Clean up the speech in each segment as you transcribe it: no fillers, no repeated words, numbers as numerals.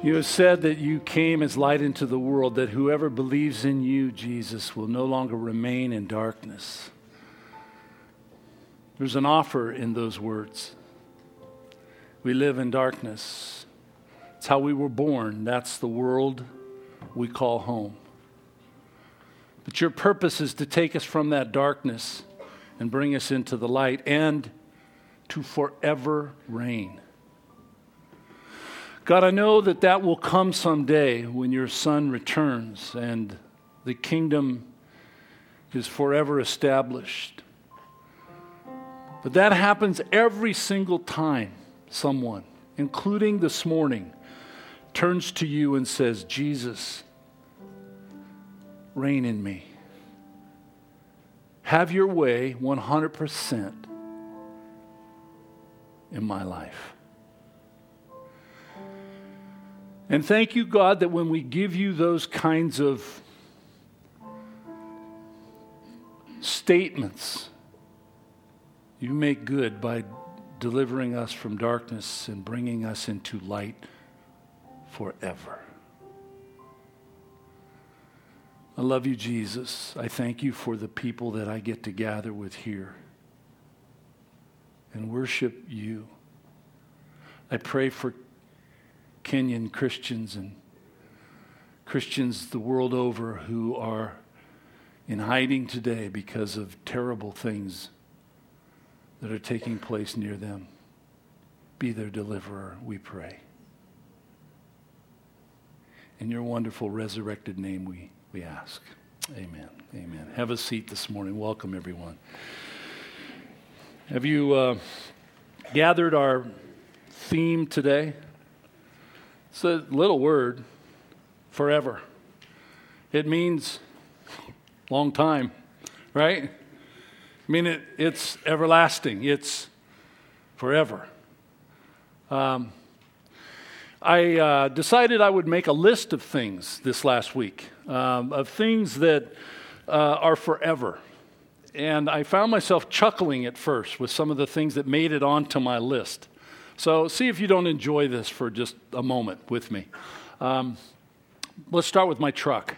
You have said that you came as light into the world, that whoever believes in you, Jesus, will no longer remain in darkness. There's an offer in those words. We live in darkness. It's how we were born. That's the world we call home. But your purpose is to take us from that darkness and bring us into the light and to forever reign. God, I know that that will come someday when your Son returns and the kingdom is forever established. But that happens every single time someone, including this morning, turns to you and says, Jesus, reign in me. Have your way 100% in my life. And thank you, God, that when we give you those kinds of statements, you make good by delivering us from darkness and bringing us into light forever. I love you, Jesus. I thank you for the people that I get to gather with here and worship you. I pray for Kenyan Christians and Christians the world over who are in hiding today because of terrible things that are taking place near them. Be their deliverer, we pray. In your wonderful resurrected name we ask. Amen. Amen. Have a seat this morning. Welcome, everyone. Have you gathered our theme today? It's a little word, forever. It means long time, right? I mean, it's everlasting. It's forever. I decided I would make a list of things this last week, of things that are forever. And I found myself chuckling at first with some of the things that made it onto my list. So see if you don't enjoy this for just a moment with me. Let's start with my truck.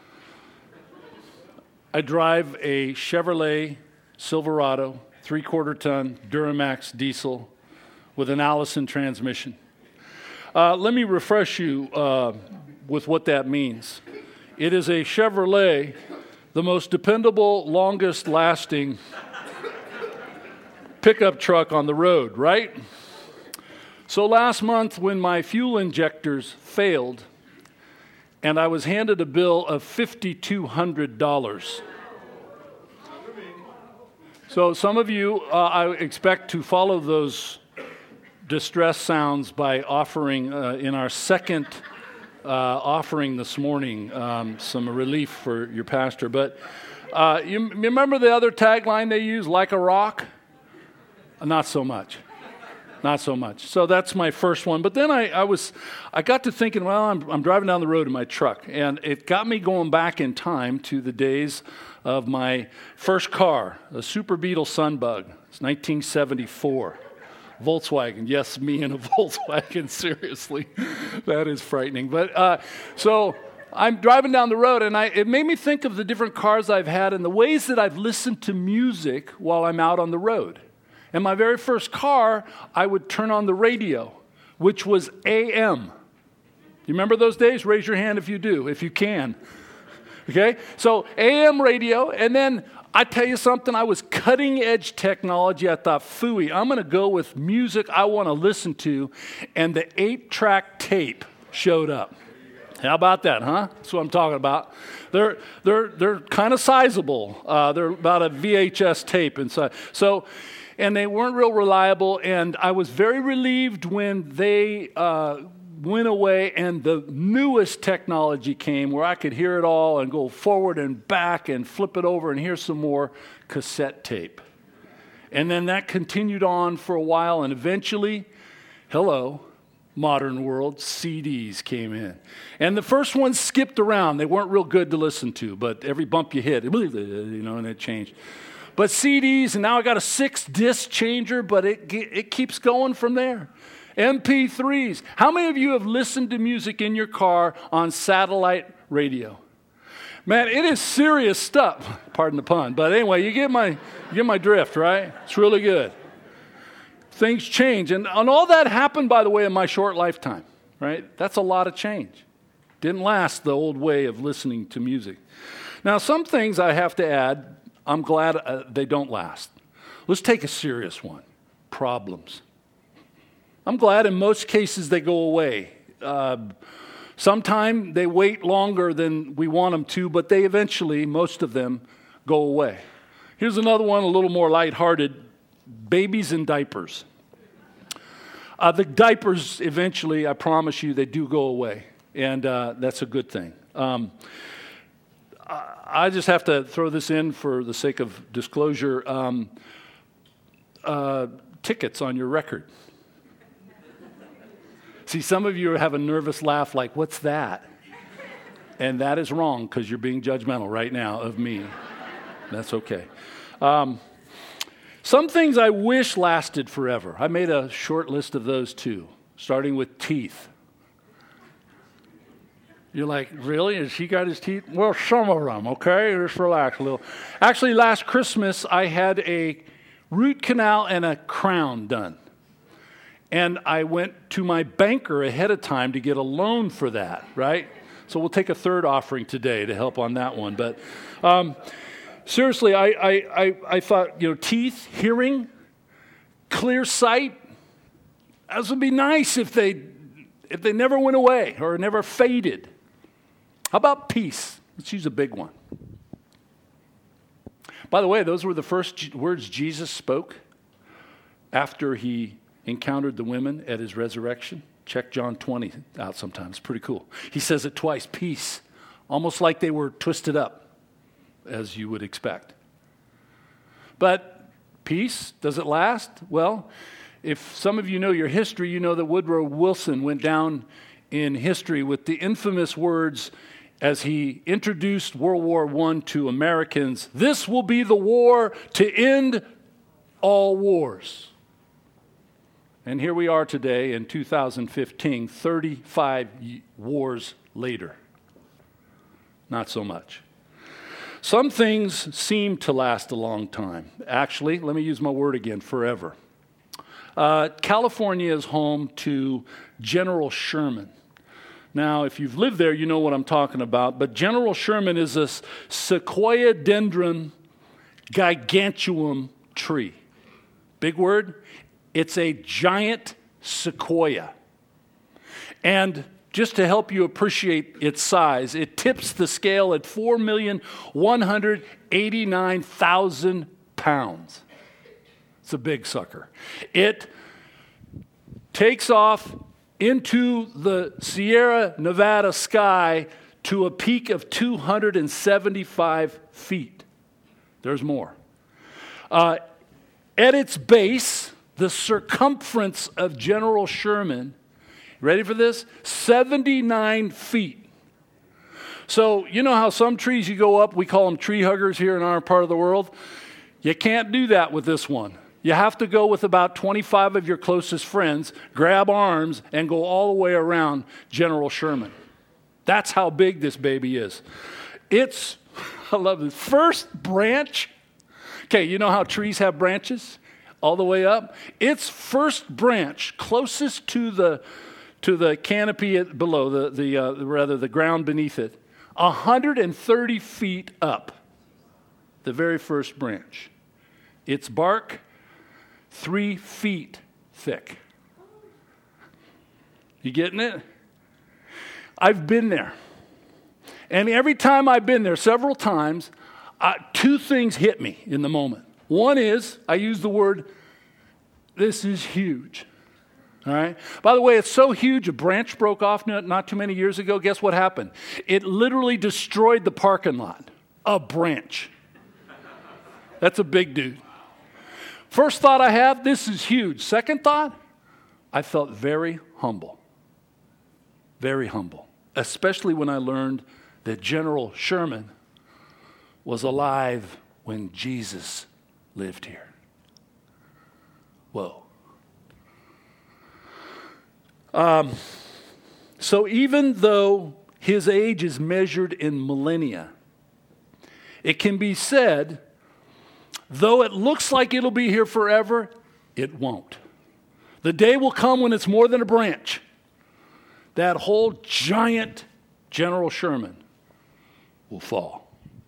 I drive a Chevrolet Silverado, 3/4 ton Duramax diesel with an Allison transmission. Let me refresh you with what that means. It is a Chevrolet, the most dependable, longest lasting pickup truck on the road, right? So last month when my fuel injectors failed and I was handed a bill of $5,200. So some of you, I expect to follow those distress sounds by offering in our second offering this morning some relief for your pastor. But you remember the other tagline they use, like a rock? Not so much. Not so much. So that's my first one. But then I got to thinking, well, I'm driving down the road in my truck, and it got me going back in time to the days of my first car, a Super Beetle Sunbug. It's 1974. Volkswagen. Yes, me in a Volkswagen. Seriously. That is frightening. But so I'm driving down the road, and it made me think of the different cars I've had and the ways that I've listened to music while I'm out on the road. In my very first car, I would turn on the radio, which was AM. You remember those days? Raise your hand if you do, if you can. Okay? So AM radio, and then I tell you something, I was cutting edge technology. I thought, phooey, I'm going to go with music I want to listen to, and the 8-track tape showed up. How about that, huh? That's what I'm talking about. They're kind of sizable. They're about a VHS tape inside. And they weren't real reliable, and I was very relieved when they went away and the newest technology came where I could hear it all and go forward and back and flip it over and hear some more cassette tape. And then that continued on for a while, and eventually, modern world, CDs came in. And the first ones skipped around. They weren't real good to listen to, but every bump you hit, and it changed. But CDs, and now I got a 6-disc changer, but it keeps going from there. MP3s. How many of you have listened to music in your car on satellite radio? Man, it is serious stuff. Pardon the pun. But anyway, you get my drift, right? It's really good. Things change. And all that happened, by the way, in my short lifetime, right? That's a lot of change. Didn't last the old way of listening to music. Now, some things I have to add, I'm glad they don't last. Let's take a serious one. Problems. I'm glad in most cases they go away. Sometimes they wait longer than we want them to, but they eventually, most of them, go away. Here's another one, a little more lighthearted. Babies in diapers. The diapers, eventually, I promise you, they do go away. And that's a good thing. I just have to throw this in for the sake of disclosure. Tickets on your record. See, some of you have a nervous laugh like, what's that? And that is wrong because you're being judgmental right now of me. That's okay. Some things I wish lasted forever. I made a short list of those too, starting with teeth. You're like, really? Has he got his teeth? Well, some of them, okay? Just relax a little. Actually, last Christmas, I had a root canal and a crown done. And I went to my banker ahead of time to get a loan for that, right? So we'll take a third offering today to help on that one. But seriously, I thought, teeth, hearing, clear sight, those would be nice if they never went away or never faded. How about peace? Let's use a big one. By the way, those were the first words Jesus spoke after he encountered the women at his resurrection. Check John 20 out sometime. It's pretty cool. He says it twice, peace, almost like they were twisted up, as you would expect. But peace, does it last? Well, if some of you know your history, you know that Woodrow Wilson went down in history with the infamous words as he introduced World War I to Americans, "This will be the war to end all wars." And here we are today in 2015, 35 wars later. Not so much. Some things seem to last a long time. Actually, let me use my word again, forever. California is home to General Sherman. Now, if you've lived there, you know what I'm talking about. But General Sherman is a Sequoiadendron giganteum tree. Big word. It's a giant sequoia. And just to help you appreciate its size, it tips the scale at 4,189,000 pounds. It's a big sucker. It takes off into the Sierra Nevada sky to a peak of 275 feet. There's more. At its base, the circumference of General Sherman, ready for this? 79 feet. So you know how some trees you go up, we call them tree huggers here in our part of the world? You can't do that with this one. You have to go with about 25 of your closest friends, grab arms, and go all the way around General Sherman. That's how big this baby is. It's, I love this, first branch. Okay, you know how trees have branches all the way up? Its first branch, closest to the canopy below, the ground beneath it, 130 feet up, the very first branch. Its bark, 3 feet thick. You getting it? I've been there. And every time I've been there, several times, two things hit me in the moment. One is, I use the word, this is huge. All right? By the way, it's so huge, a branch broke off not too many years ago. Guess what happened? It literally destroyed the parking lot. A branch. That's a big dude. First thought I have, this is huge. Second thought, I felt very humble. Very humble. Especially when I learned that General Sherman was alive when Jesus lived here. Whoa. So even though his age is measured in millennia, it can be said, though it looks like it'll be here forever, it won't. The day will come when it's more than a branch. That whole giant General Sherman will fall.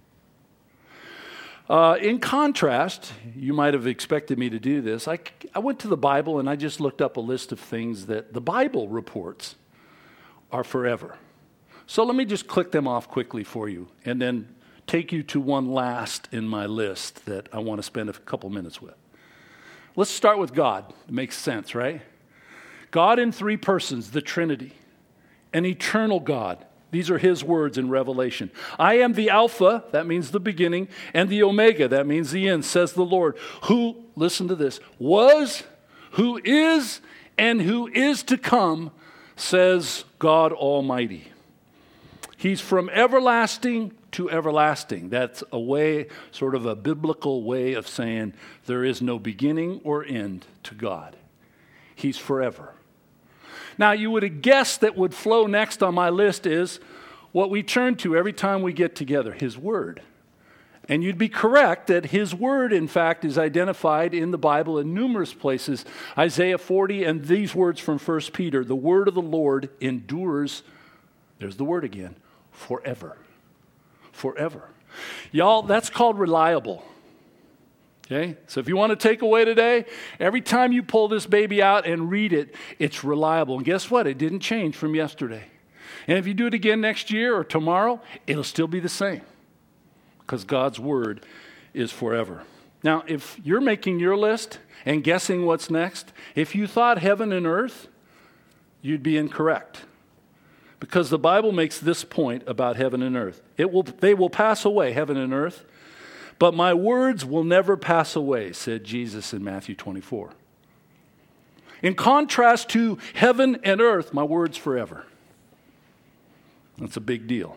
In contrast, you might have expected me to do this. I went to the Bible and I just looked up a list of things that the Bible reports are forever. So let me just click them off quickly for you and then take you to one last in my list that I want to spend a couple minutes with. Let's start with God. It makes sense, right? God in three persons, the Trinity, an eternal God. These are his words in Revelation. I am the Alpha, that means the beginning, and the Omega, that means the end, says the Lord, who, listen to this, was, who is, and who is to come, says God Almighty. He's from everlasting to everlasting. That's a way, sort of a biblical way of saying there is no beginning or end to God. He's forever. Now, you would have guessed that would flow next on my list is what we turn to every time we get together, his word. And you'd be correct that his word, in fact, is identified in the Bible in numerous places. Isaiah 40 and these words from 1 Peter, the word of the Lord endures, there's the word again, forever. Forever. Y'all, that's called reliable. Okay? So if you want to take away today, every time you pull this baby out and read it, it's reliable. And guess what? It didn't change from yesterday. And if you do it again next year or tomorrow, it'll still be the same. Because God's word is forever. Now, if you're making your list and guessing what's next, if you thought heaven and earth, you'd be incorrect. Because the Bible makes this point about heaven and earth. They will pass away, heaven and earth, but my words will never pass away, said Jesus in Matthew 24. In contrast to heaven and earth, my words forever. That's a big deal.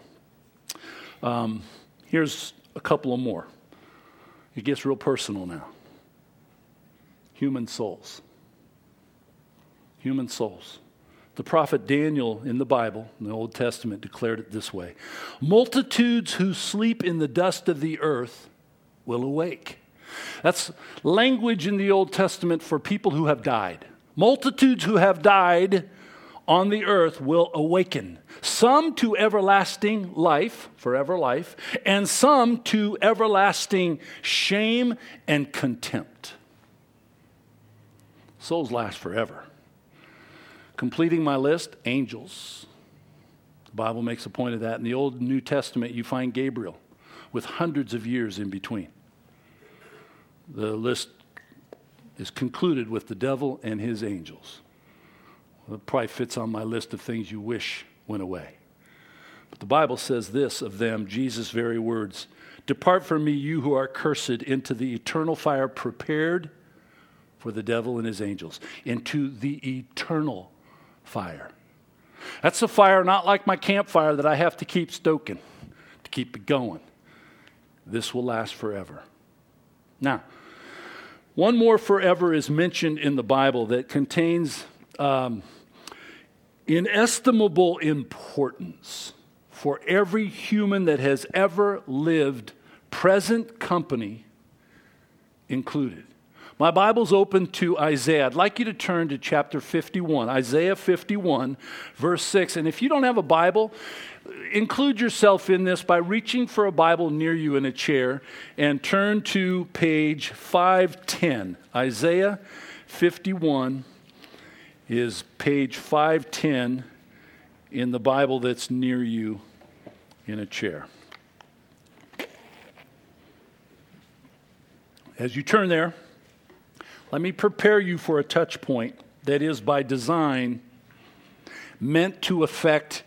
Here's a couple of more. It gets real personal now. Human souls. Human souls. The prophet Daniel in the Bible, in the Old Testament, declared it this way. Multitudes who sleep in the dust of the earth will awake. That's language in the Old Testament for people who have died. Multitudes who have died on the earth will awaken. Some to everlasting life, forever life, and some to everlasting shame and contempt. Souls last forever. Completing my list, angels. The Bible makes a point of that. In the Old and New Testament, you find Gabriel with hundreds of years in between. The list is concluded with the devil and his angels. Well, it probably fits on my list of things you wish went away. But the Bible says this of them, Jesus' very words, depart from me, you who are cursed, into the eternal fire prepared for the devil and his angels, into the eternal fire. That's a fire not like my campfire that I have to keep stoking, to keep it going. This will last forever. Now, one more forever is mentioned in the Bible that contains inestimable importance for every human that has ever lived, present company included. My Bible's open to Isaiah. I'd like you to turn to chapter 51, Isaiah 51, verse 6. And if you don't have a Bible, include yourself in this by reaching for a Bible near you in a chair and turn to page 510. Isaiah 51 is page 510 in the Bible that's near you in a chair. As you turn there, let me prepare you for a touch point that is by design meant to affect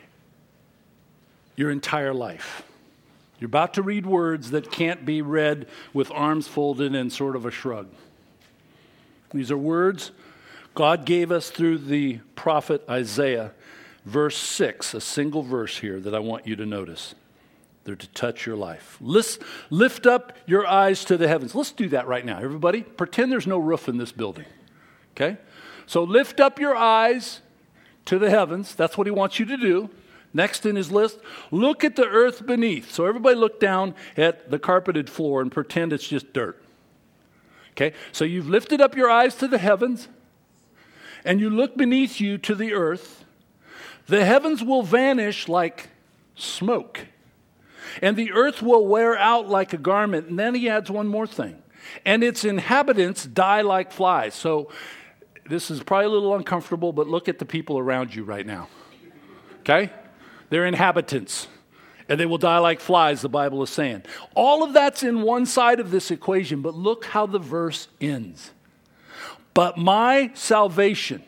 your entire life. You're about to read words that can't be read with arms folded and sort of a shrug. These are words God gave us through the prophet Isaiah. Verse 6, a single verse here that I want you to notice. They're to touch your life. Lift up your eyes to the heavens. Let's do that right now, everybody. Pretend there's no roof in this building, okay? So lift up your eyes to the heavens. That's what he wants you to do. Next in his list, look at the earth beneath. So everybody look down at the carpeted floor and pretend it's just dirt. Okay? So you've lifted up your eyes to the heavens, and you look beneath you to the earth. The heavens will vanish like smoke, and the earth will wear out like a garment. And then he adds one more thing. And its inhabitants die like flies. So this is probably a little uncomfortable, but look at the people around you right now. Okay? They're inhabitants. And they will die like flies, the Bible is saying. All of that's in one side of this equation, but look how the verse ends. But my salvation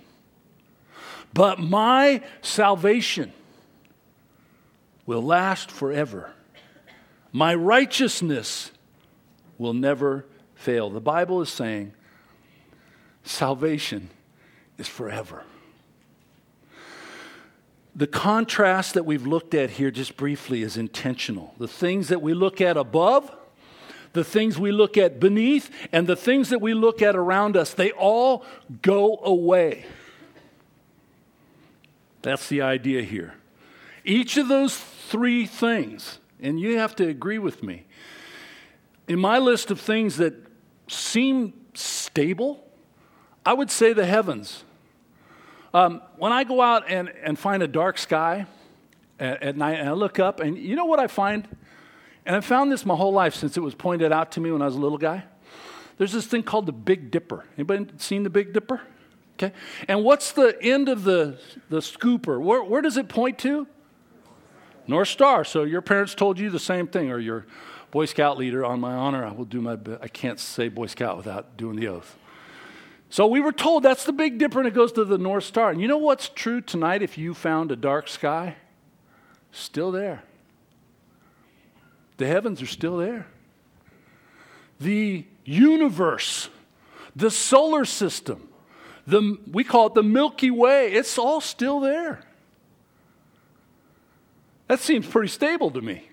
will last forever. My righteousness will never fail. The Bible is saying salvation is forever. The contrast that we've looked at here just briefly is intentional. The things that we look at above, the things we look at beneath, and the things that we look at around us, they all go away. That's the idea here. Each of those three things, and you have to agree with me, in my list of things that seem stable, I would say the heavens. When I go out and find a dark sky at night, and I look up, and you know what I find? And I've found this my whole life since it was pointed out to me when I was a little guy. There's this thing called the Big Dipper. Anybody seen the Big Dipper? Okay. And what's the end of the scooper? Where does it point to? North Star. So your parents told you the same thing, or your Boy Scout leader. On my honor, I will do my best. I can't say Boy Scout without doing the oath. So we were told that's the Big Dipper, and it goes to the North Star. And you know what's true tonight if you found a dark sky? Still there. The heavens are still there. The universe, the solar system, we call it the Milky Way, it's all still there. That seems pretty stable to me.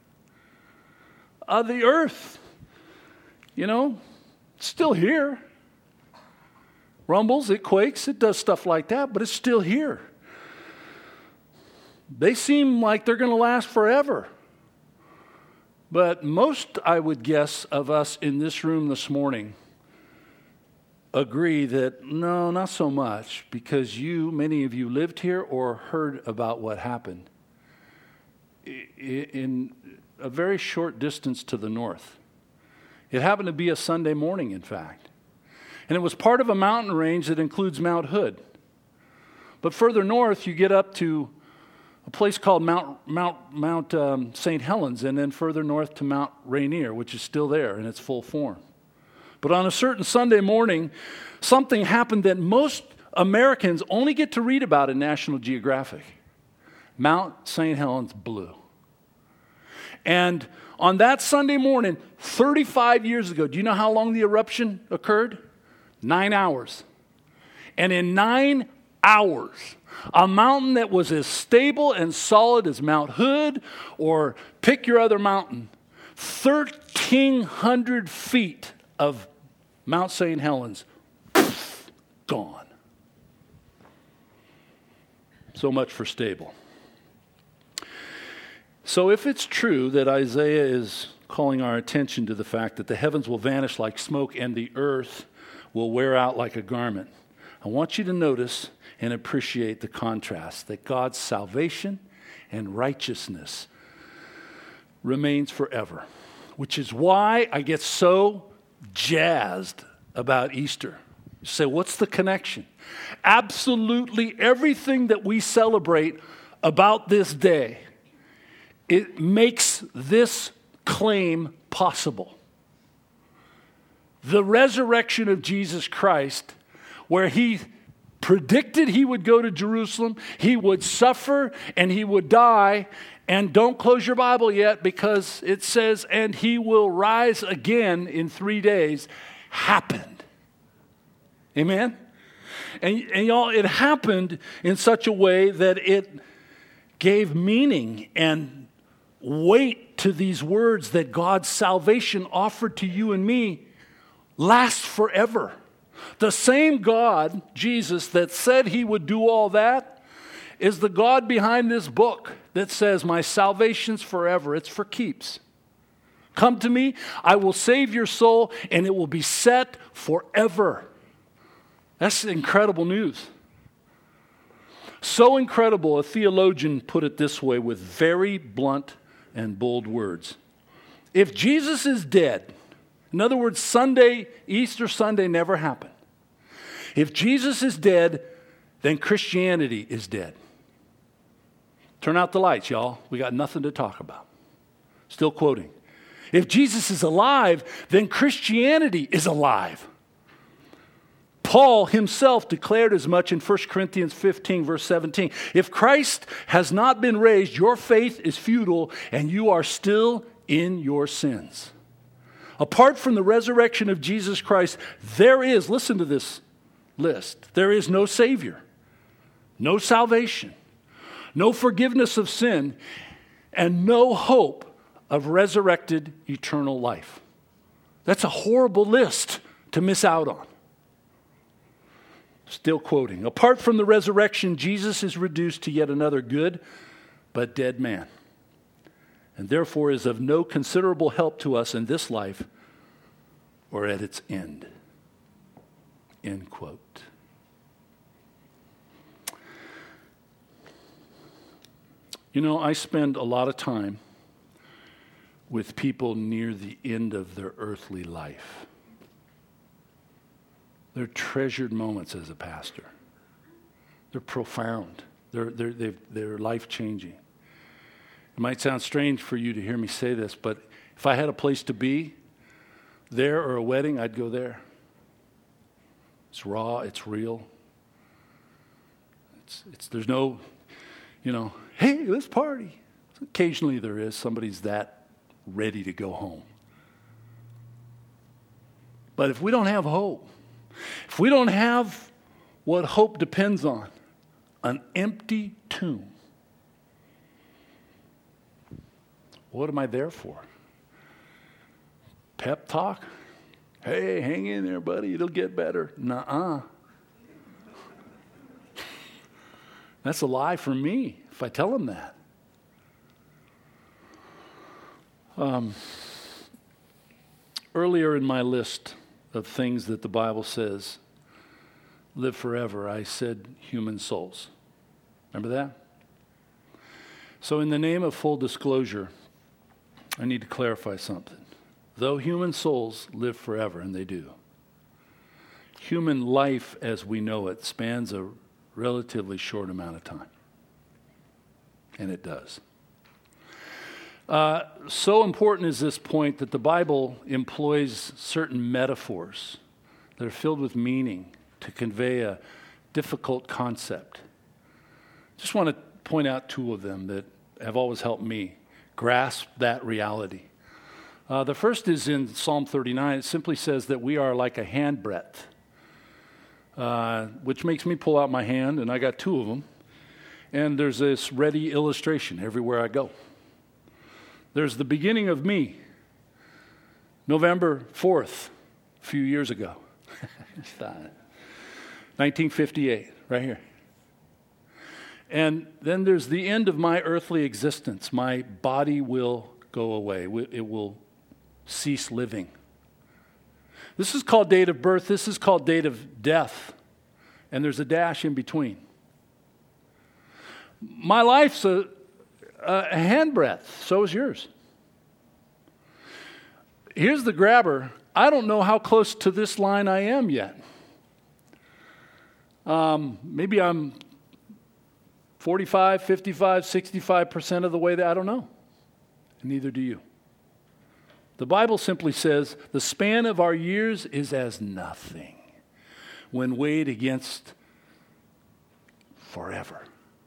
The earth, it's still here. Rumbles, it quakes, it does stuff like that, but it's still here. They seem like they're going to last forever. But most, I would guess, of us in this room this morning agree that, no, not so much, because many of you lived here or heard about what happened in a very short distance to the north. It happened to be a Sunday morning, in fact. And it was part of a mountain range that includes Mount Hood. But further north, you get up to a place called Mount St. Helens, and then further north to Mount Rainier, which is still there in its full form. But on a certain Sunday morning, something happened that most Americans only get to read about in National Geographic. Mount St. Helens blew. And on that Sunday morning, 35 years ago, do you know how long the eruption occurred? 9 hours. And in 9 hours, a mountain that was as stable and solid as Mount Hood, or pick your other mountain, 1,300 feet of Mount St. Helens, gone. So much for stable. So if it's true that Isaiah is calling our attention to the fact that the heavens will vanish like smoke and the earth will wear out like a garment, I want you to notice and appreciate the contrast that God's salvation and righteousness remains forever, which is why I get so jazzed about Easter. You say, what's the connection? Absolutely everything that we celebrate about this day, it makes this claim possible. The resurrection of Jesus Christ, where he predicted he would go to Jerusalem, he would suffer, and he would die. And don't close your Bible yet, because it says, and he will rise again in 3 days, happened. Amen? And y'all, it happened in such a way that it gave meaning and weight to these words that God's salvation offered to you and me lasts forever. The same God, Jesus, that said he would do all that, is the God behind this book that says, my salvation's forever. It's for keeps. Come to me, I will save your soul, and it will be set forever. That's incredible news. So incredible, a theologian put it this way with very blunt and bold words. If Jesus is dead, in other words, Easter Sunday never happened. If Jesus is dead, then Christianity is dead. Turn out the lights, y'all. We got nothing to talk about. Still quoting. If Jesus is alive, then Christianity is alive. Paul himself declared as much in 1 Corinthians 15, verse 17. If Christ has not been raised, your faith is futile, and you are still in your sins. Apart from the resurrection of Jesus Christ, there is, listen to this list, there is no Savior, no salvation, no forgiveness of sin, and no hope of resurrected eternal life. That's a horrible list to miss out on. Still quoting. Apart from the resurrection, Jesus is reduced to yet another good but dead man, and therefore is of no considerable help to us in this life or at its end. End quote. You know, I spend a lot of time with people near the end of their earthly life. They're treasured moments as a pastor. They're profound. They're life-changing. It might sound strange for you to hear me say this, but if I had a place to be, there or a wedding, I'd go there. It's raw, it's real. There's no, hey, let's party. Occasionally there is. Somebody's that ready to go home. But if we don't have hope, if we don't have what hope depends on, an empty tomb, what am I there for? Pep talk? Hey, hang in there, buddy. It'll get better. Nuh-uh. That's a lie for me if I tell them that. Earlier in my list of things that the Bible says live forever, I said human souls. Remember that? So in the name of full disclosure, I need to clarify something. Though human souls live forever, and they do, human life as we know it spans a relatively short amount of time. And it does. So important is this point that the Bible employs certain metaphors that are filled with meaning to convey a difficult concept. Just want to point out two of them that have always helped me grasp that reality. The first is in Psalm 39. It simply says that we are like a handbreadth, which makes me pull out my hand, and I got two of them. And there's this ready illustration everywhere I go. There's the beginning of me, November 4th, a few years ago. 1958, right here. And then there's the end of my earthly existence. My body will go away. It will cease living. This is called date of birth. This is called date of death. And there's a dash in between. My life's a handbreadth. So is yours. Here's the grabber. I don't know how close to this line I am yet. Maybe I'm 45, 55, 65% of the way there. I don't know. And neither do you. The Bible simply says the span of our years is as nothing when weighed against forever.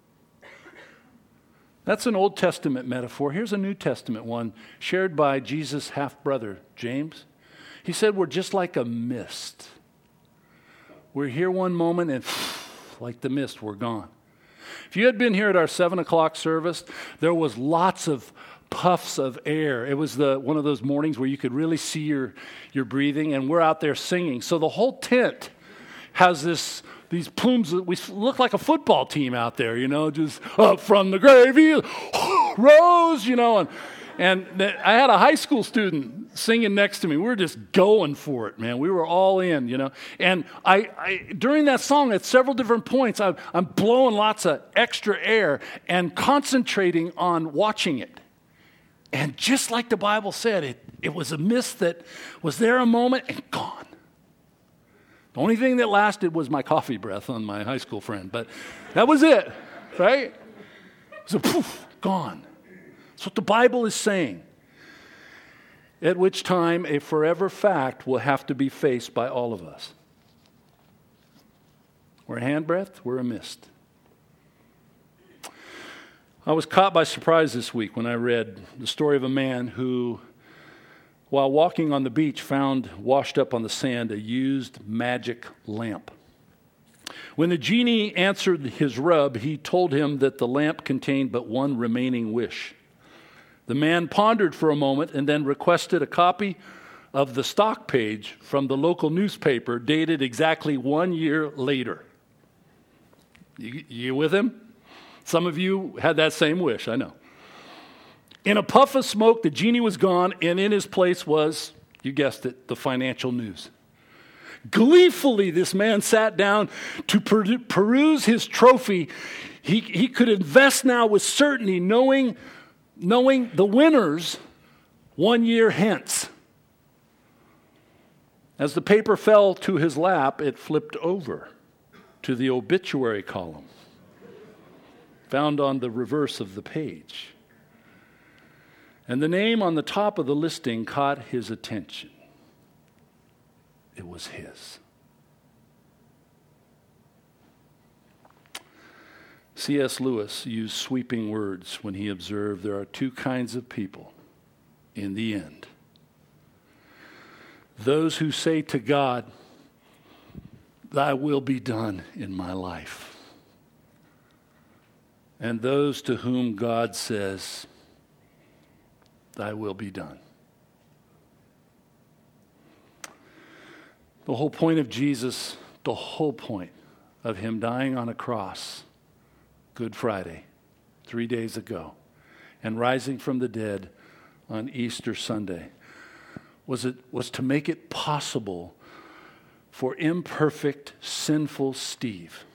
That's an Old Testament metaphor. Here's a New Testament one shared by Jesus' half-brother, James. He said we're just like a mist. We're here one moment and like the mist, we're gone. If you had been here at our 7 o'clock service, there was lots of puffs of air. It was one of those mornings where you could really see your breathing, and we're out there singing. So the whole tent has these plumes that we look like a football team out there, just up from the grave, he rose, and I had a high school student singing next to me. We were just going for it, man. We were all in, And I during that song, at several different points, I'm blowing lots of extra air and concentrating on watching it. And just like the Bible said, it was a mist that was there a moment and gone. The only thing that lasted was my coffee breath on my high school friend, but that was it, right? It was a poof, gone. That's what the Bible is saying. At which time a forever fact will have to be faced by all of us. We're a handbreadth, we're a mist. I was caught by surprise this week when I read the story of a man who, while walking on the beach, found washed up on the sand a used magic lamp. When the genie answered his rub, he told him that the lamp contained but one remaining wish. The man pondered for a moment and then requested a copy of the stock page from the local newspaper dated exactly 1 year later. You with him? Some of you had that same wish, I know. In a puff of smoke, the genie was gone, and in his place was, you guessed it, the financial news. Gleefully, this man sat down to peruse his trophy. He could invest now with certainty, knowing the winners 1 year hence. As the paper fell to his lap, it flipped over to the obituary column, found on the reverse of the page. And the name on the top of the listing caught his attention. It was his. C.S. Lewis used sweeping words when he observed there are two kinds of people in the end. Those who say to God, "Thy will be done in my life." And those to whom God says, "Thy will be done." The whole point of Jesus, the whole point of him dying on a cross, Good Friday, 3 days ago, and rising from the dead on Easter Sunday, was to make it possible for imperfect, sinful Steve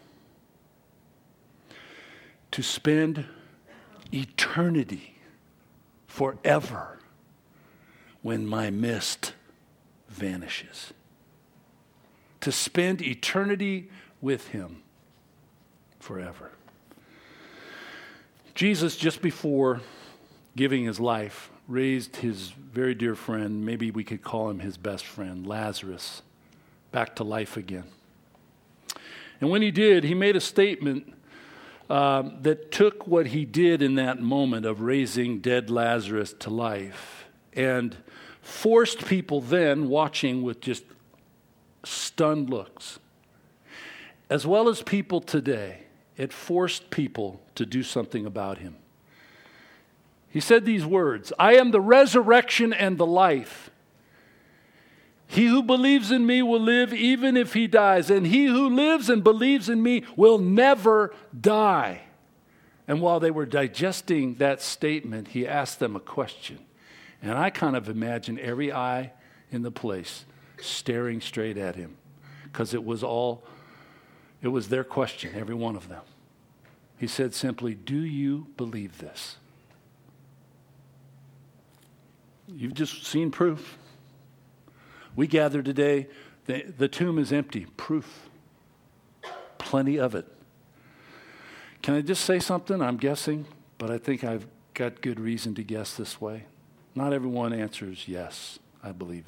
to spend eternity forever when my mist vanishes. To spend eternity with him forever. Jesus, just before giving his life, raised his very dear friend, maybe we could call him his best friend, Lazarus, back to life again. And when he did, he made a statement that took what he did in that moment of raising dead Lazarus to life and forced people then watching with just stunned looks. As well as people today, it forced people to do something about him. He said these words, "I am the resurrection and the life. He who believes in me will live even if he dies, and he who lives and believes in me will never die." And while they were digesting that statement, he asked them a question. And I kind of imagine every eye in the place staring straight at him, because it was their question, every one of them. He said simply, "Do you believe this?" You've just seen proof. We gather today, the tomb is empty. Proof. Plenty of it. Can I just say something? I'm guessing, but I think I've got good reason to guess this way. Not everyone answers yes. I believe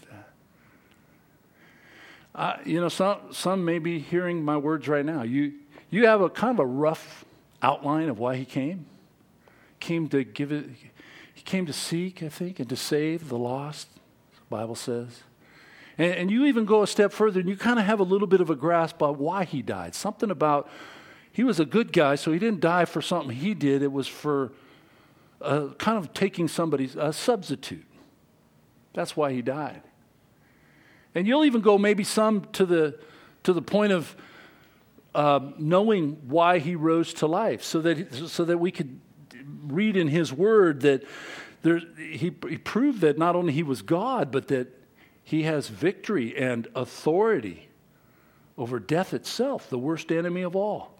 that. Some may be hearing my words right now. You have a kind of a rough outline of why he came. He came to seek, I think, and to save the lost, the Bible says. And you even go a step further, and you kind of have a little bit of a grasp of why he died. Something about, he was a good guy, so he didn't die for something he did. It was for kind of taking somebody's substitute. That's why he died. And you'll even go maybe some to to the point of knowing why he rose to life, so that we could read in his word that he proved that not only he was God, but that he has victory and authority over death itself, the worst enemy of all.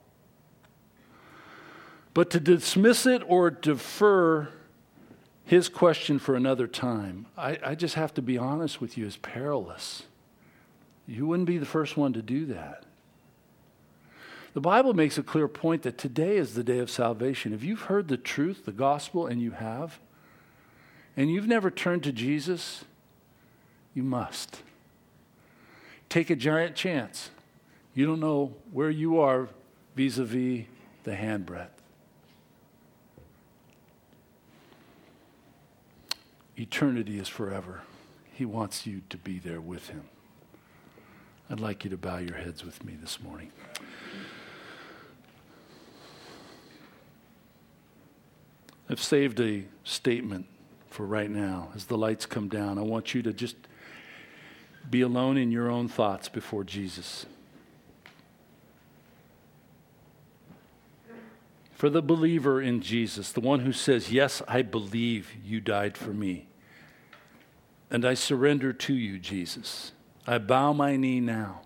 But to dismiss it or defer his question for another time, I just have to be honest with you, is perilous. You wouldn't be the first one to do that. The Bible makes a clear point that today is the day of salvation. If you've heard the truth, the gospel, and you have, and you've never turned to Jesus, you must. Take a giant chance. You don't know where you are vis-a-vis the handbreadth. Eternity is forever. He wants you to be there with him. I'd like you to bow your heads with me this morning. I've saved a statement for right now. As the lights come down, I want you to just be alone in your own thoughts before Jesus. For the believer in Jesus, the one who says, yes, I believe you died for me, and I surrender to you, Jesus. I bow my knee now.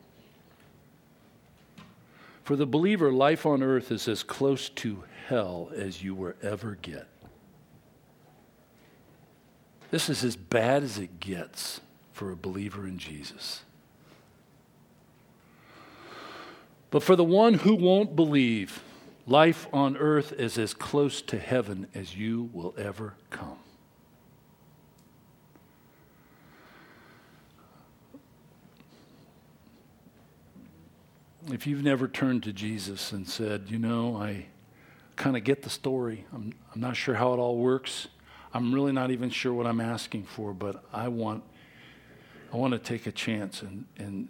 For the believer, life on earth is as close to hell as you will ever get. This is as bad as it gets for a believer in Jesus. But for the one who won't believe, life on earth is as close to heaven as you will ever come. If you've never turned to Jesus and said, I kind of get the story. I'm not sure how it all works. I'm really not even sure what I'm asking for, but I want to take a chance and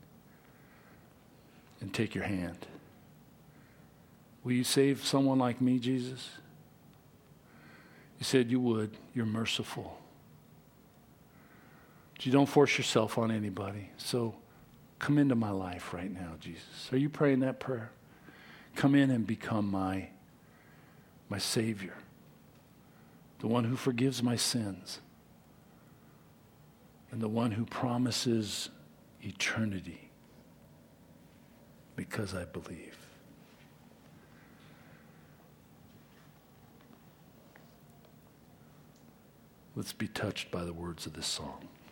take your hand. Will you save someone like me, Jesus? You said you would. You're merciful. But you don't force yourself on anybody. So come into my life right now, Jesus. Are you praying that prayer? Come in and become my Savior, the one who forgives my sins, and the one who promises eternity because I believe. Let's be touched by the words of this song.